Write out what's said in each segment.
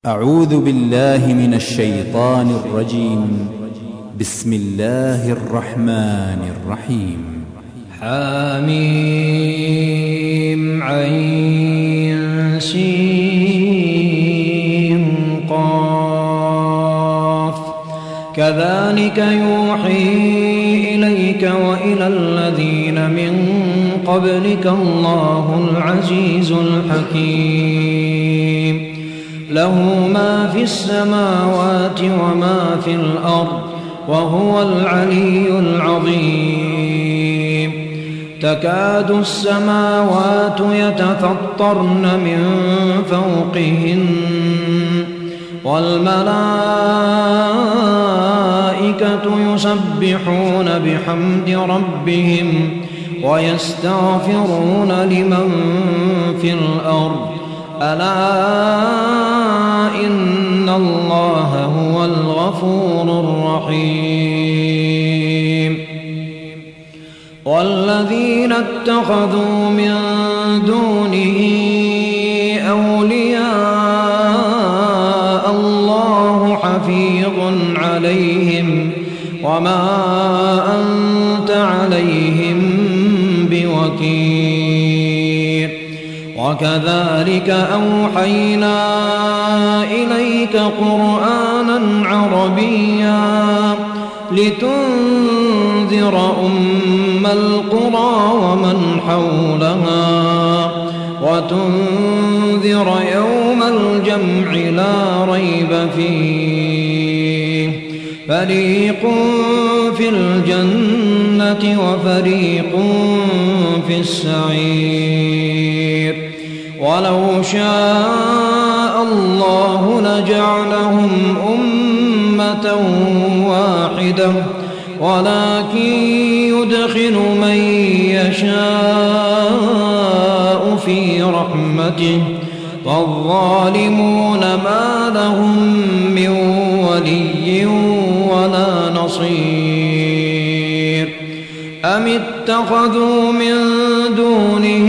أعوذ بالله من الشيطان الرجيم. بسم الله الرحمن الرحيم. حميم عين سين قاف كذلك يوحي إليك وإلى الذين من قبلك الله العزيز الحكيم له ما في السماوات وما في الأرض وهو العلي العظيم تكاد السماوات يتفطرن من فوقهن والملائكة يسبحون بحمد ربهم ويستغفرون لمن في الأرض ألا إن الله هو الغفور الرحيم والذين اتخذوا من دونه أولياء الله حفيظ عليهم وما أنت عليهم بوكيل وكذلك أوحينا إليك قرآنا عربيا لتنذر أم القرى ومن حولها وتنذر يوم الجمع لا ريب فيه فريق في الجنة وفريق في السعير ولو شاء الله لجعلهم أمة واحدة ولكن يدخل من يشاء في رحمته والظالمون ما لهم من ولي ولا نصير أم اتخذوا من دونه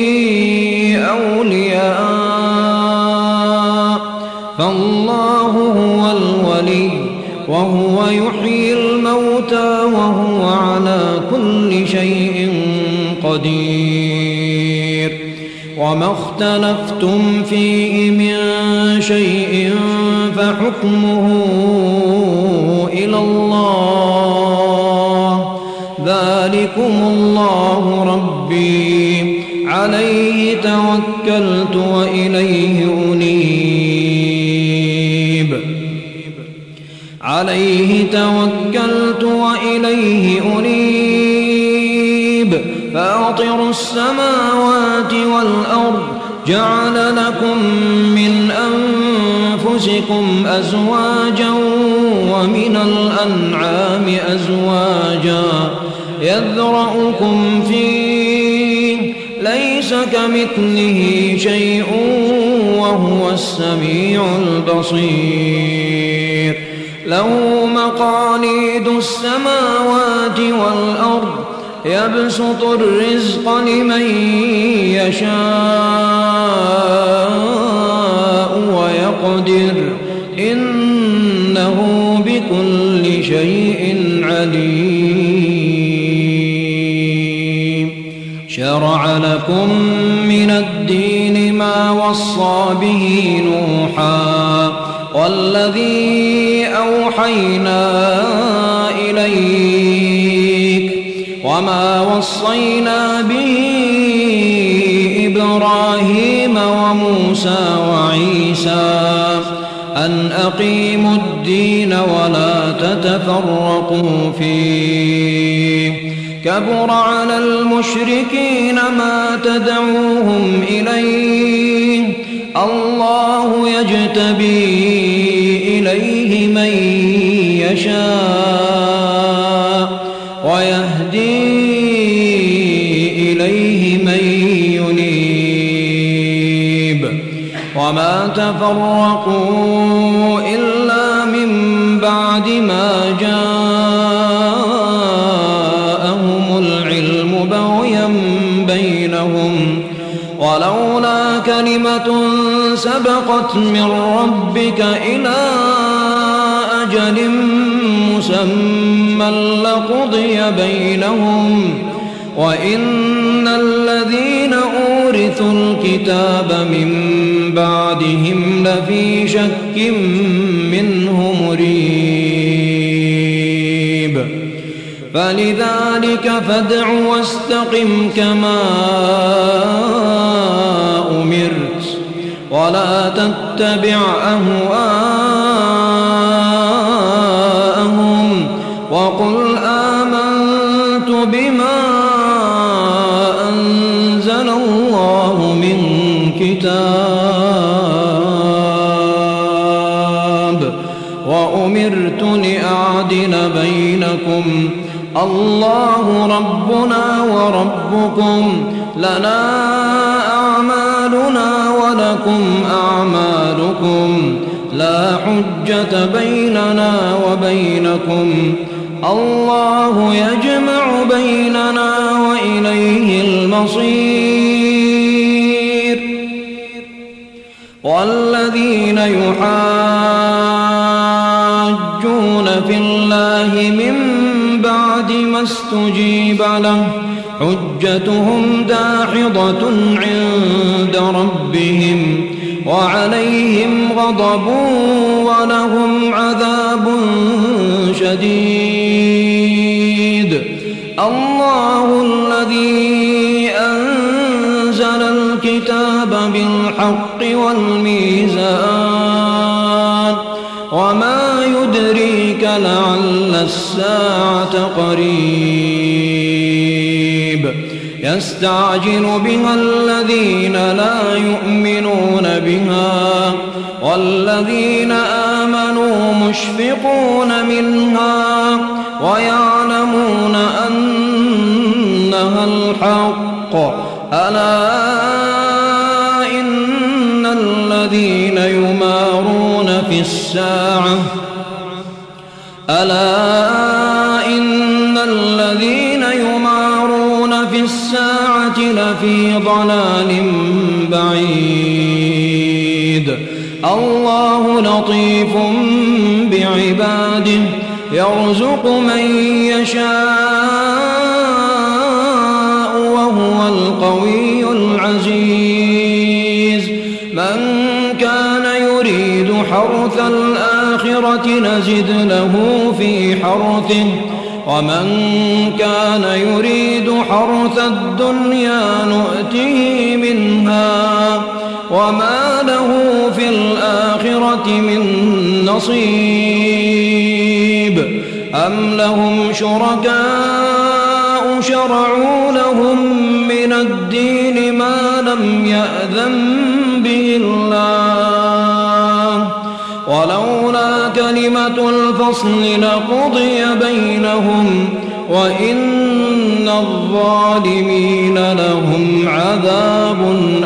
أولياء فالله هو الولي وهو يحيي الموتى وهو على كل شيء قدير وما اختلفتم فيه من شيء فحكمه إلى الله ذلكم الله ربي عليه توكلت وإليه أنيب فاطر السماوات والأرض جعل لكم من أنفسكم أزواجا ومن الأنعام أزواجا يذرأكم فيه ليس كمثله شيء وهو السميع البصير له مقاليد السماوات والأرض يبسط الرزق لمن يشاء ويقدر إنه بكل شيء عليم شرع لكم من الدين ما وصى به نوحا والذي أوحينا إليك وما وصينا به إبراهيم وموسى وعيسى أن أقيموا الدين ولا تتفرقوا فيه كبر على المشركين ما تدعوهم إليه الله يجتبي إليه من يشاء ويهدي إليه من ينيب وما تفرقوا إلا من بعد ما جاءهم العلم بغيا بينهم ولولا كلمة سبقت من ربك إلى أجل مسمى لقضي بينهم وإن الذين أورثوا الكتاب من بعدهم لفي شك منه مريب فلذلك فادع واستقم كما أمرت ولا تتبع أهواءهم وقل آمنت بما أنزل الله من كتاب وأمرت لأعدل بينكم الله ربنا وربكم لنا أعمالنا ولكم أعمالكم لا حجة بيننا وبينكم الله يجمع بيننا وإليه المصير والذين يحاجون في الله من بعد ما استجيب له حجتهم داحضة عند ربهم وعليهم غضب ولهم عذاب شديد الله الذي أنزل الكتاب بالحق والميزان وما يدريك لعل الساعة قريب يستعجل بها الذين لا يؤمنون بها والذين آمنوا مشفقون منها ويعلمون أنها الحق ألا إن الذين يمارون في الساعة لفي ضلال بعيد الله لطيف بعباده يرزق من يشاء وهو القوي العزيز من كان يريد حرث الآخرة نزد له في حرثه ومن كان يريد حرث الدنيا نؤته منها وما له في الآخرة من نصيب أم لهم شركاء شرعوا لهم من الدين ما لم يأذن به الله ولولا كلمة الفصل لقضي بينهم وإن الظالمين لهم عذاب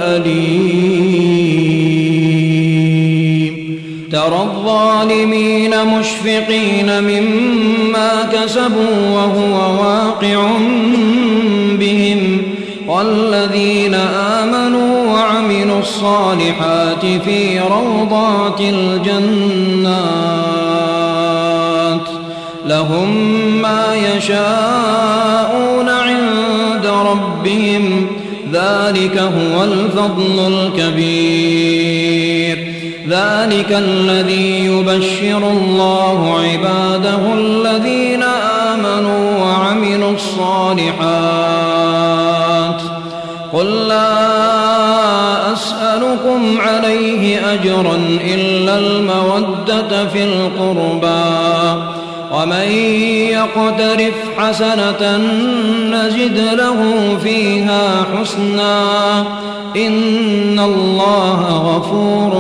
أليم ترى الظالمين مشفقين مما كسبوا وهو واقع بهم والذين آمنوا وعملوا الصالحات في روضات الجنات لهم ما يشاءون عند ربهم ذلك هو الفضل الكبير ذلك الذي يبشر الله عباده الذين آمنوا وعملوا الصالحات قل لا أسألكم عليه أجرا إلا المودة في القربى ومن يقترف حسنة نزد له فيها حسنا إن الله غفور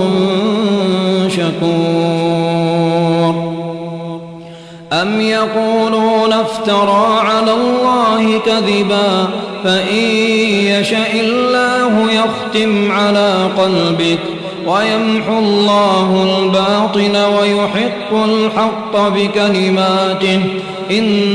شكور أم يقولون افترى على الله كذبا فإن يشأ الله يختم على قلبك ويمحو الله الباطل ويحق الحق بكلماته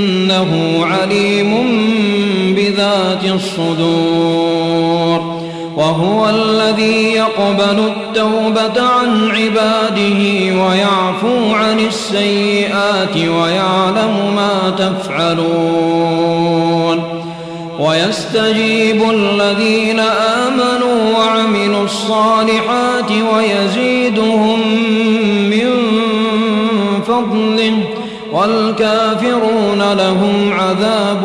إنه عليم بذات الصدور وهو الذي يقبل التوبة عن عباده ويعفو عن السيئات ويعلم ما تفعلون ويستجيب الذين آمنوا وعملوا الصالحات ويزيدهم من فضله والكافرون لهم عذاب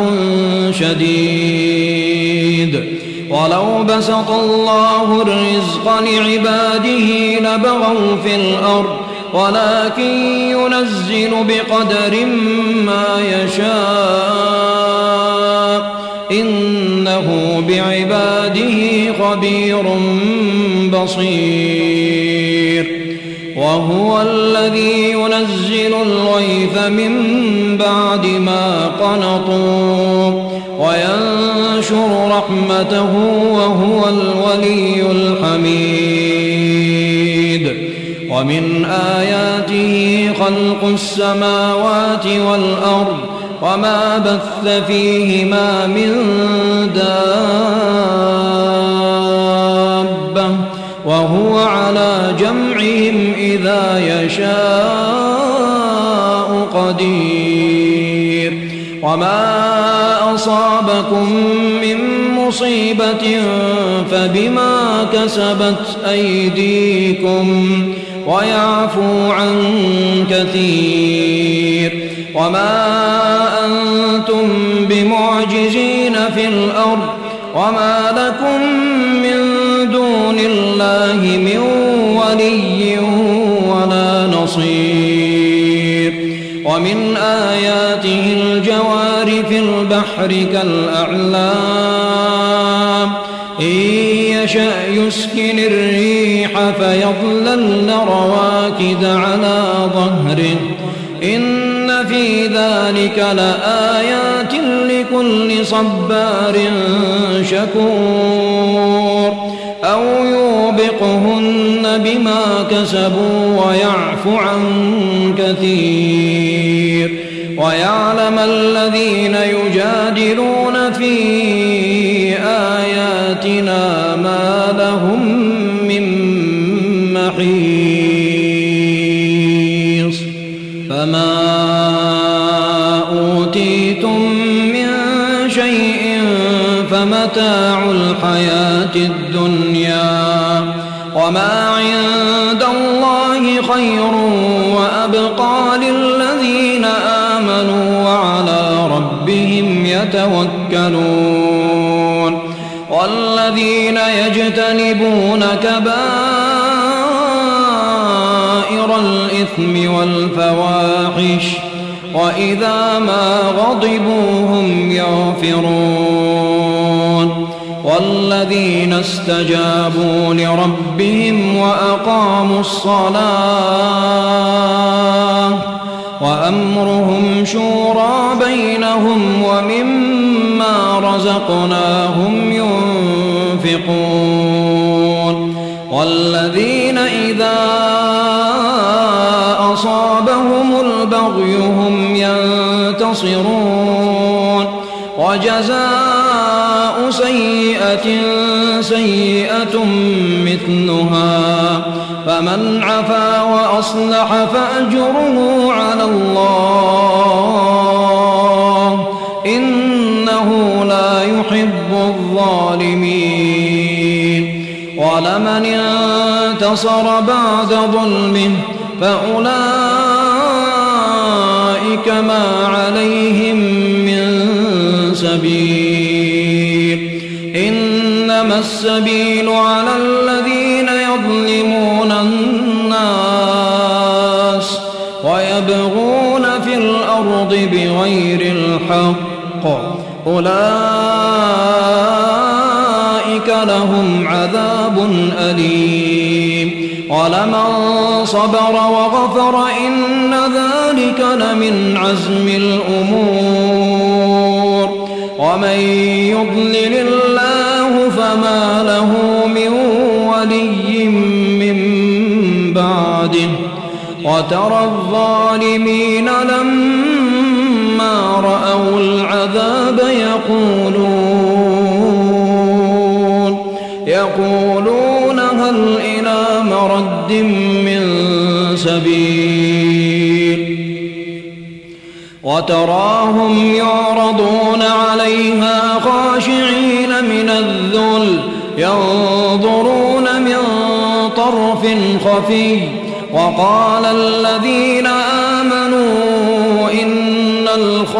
شديد ولو بسط الله الرزق لعباده لبغوا في الأرض ولكن ينزل بقدر ما يشاء إنه بعباده خبير بصير وهو الذي ينزل الغيث من بعد ما قنطوا وينشر رحمته وهو الولي الحميد ومن آياته خلق السماوات والأرض وما بث فيهما من دابة وهو على جمعهم إذا يشاء قدير وما أصابكم من مصيبة فبما كسبت أيديكم ويعفو عن كثير وما أنتم بمعجزين في الأرض وما لكم من دون الله من ولي ولا نصير ومن آياته الجوار في البحر كالأعلام إن يشأ يسكن الريح فيظللن رواكد على ظهره إن في ذلك لآيات لكل صبار شكور أو يوبقهن بما كسبوا ويعفو عن كثير ويعلم الذين يجادلون في آياتنا ما لهم من محيص فما أوتيتم من شيء فمتاع الحياة الدنيا وما عند الله خير وأبقى للذين آمنوا وعلى ربهم يتوكلون والذين يجتنبون كبائر الإثم والفواحش وإذا ما غضبوا هم يغفرون والذين استجابوا لربهم وأقاموا الصلاة وأمرهم شورى بينهم ومما رزقناهم ينفقون والذين إذا أصابهم البغي هم ينتصرون وجزاء سيئة سيئة مثلها فمن عفا وأصلح فأجره على الله إنه لا يحب الظالمين ولمن انتصر بعد ظلمه فأولئك ما عليهم من سبيل إنما السبيل على الذين يظلمون الناس ويبغون في الأرض بغير الحق أولئك لهم عذاب أليم ولمن صبر وغفر إن ذلك لمن عزم الأمور ومن يضلل الله فما له من ولي من بعده وترى الظالمين لما رأوا العذاب يقولون ويقولون هل إلى مرد من سبيل وتراهم يعرضون عليها خاشعين من الذل ينظرون من طرف خفي وقال الذين آمنوا إن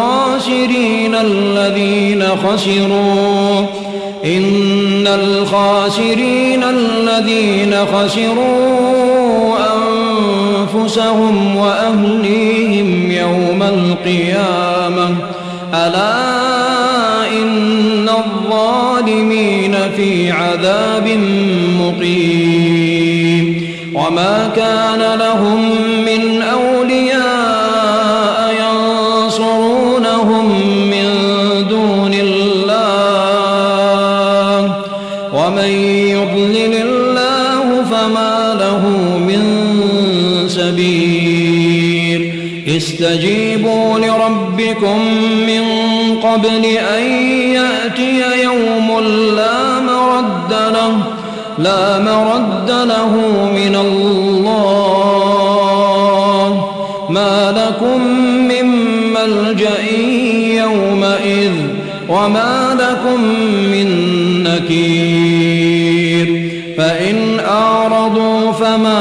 الخاسرين الذين خسروا أنفسهم وأهليهم يوم القيامة ألا إن الظالمين في عذاب مقيم وما كان لهم من أولياء ينصرونهم من دون الله ومن يضلل الله فما له من سبيل استجيبوا لربكم من قبل أن يأتي يوم لا مرد له من الله ما لكم من ملجأ يومئذ وما لكم من نكير فإن أعرضوا فما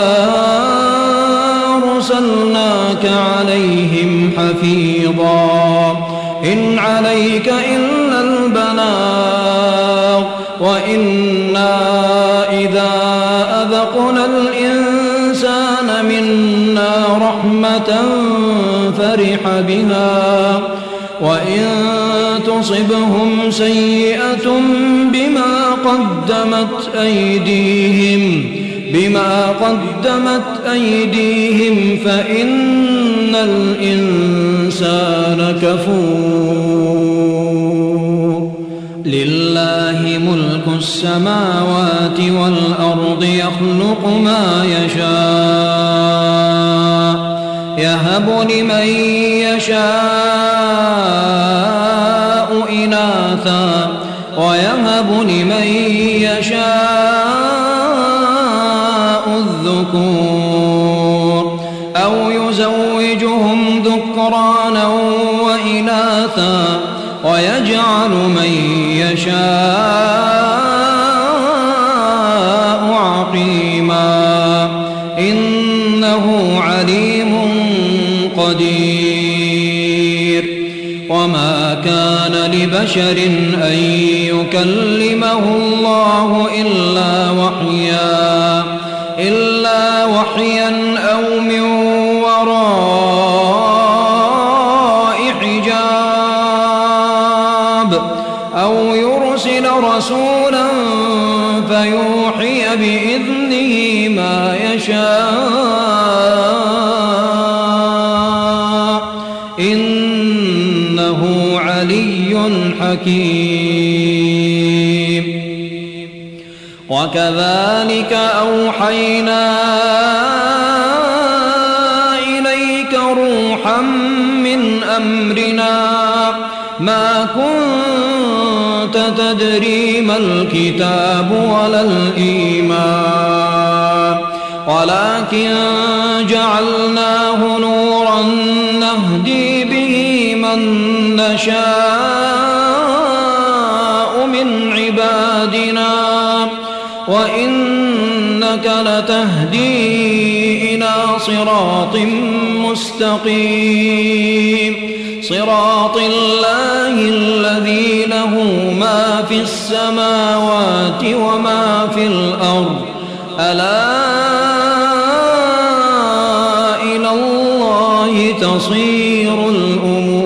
أرسلناك عليهم حفيظا إن عليك إلا البلاغ وإنا إذا أذقنا الإنسان منا رحمة فرح بها وإن تصبهم سيئة بما قدمت أيديهم فإن الإنسان كفور لله ملك السماوات والأرض يخلق ما يشاء يهب لمن يشاء إناثا ويهب لمن يشاء الذكور أو يزوجهم ذكرانا وإناثا ويجعل من يشاء عقيما إنه عليم قدير وما كان لبشر أن يكلمه الله إلا وحيا أو من وراء حجاب أو يرسل رسولا فيوحي بإذنه ما يشاء إنه علي حكيم وكذلك أوحينا إليك روحا من أمرنا ما كنت تدري ما الكتاب ولا الإيمان ولكن جعلناه نورا نهدي به من نشاء من عبادنا وإنك لتهدي إلى صراط مستقيم صراط الله الذي له ما في السماوات وما في الأرض ألا إلى الله تصير الأمور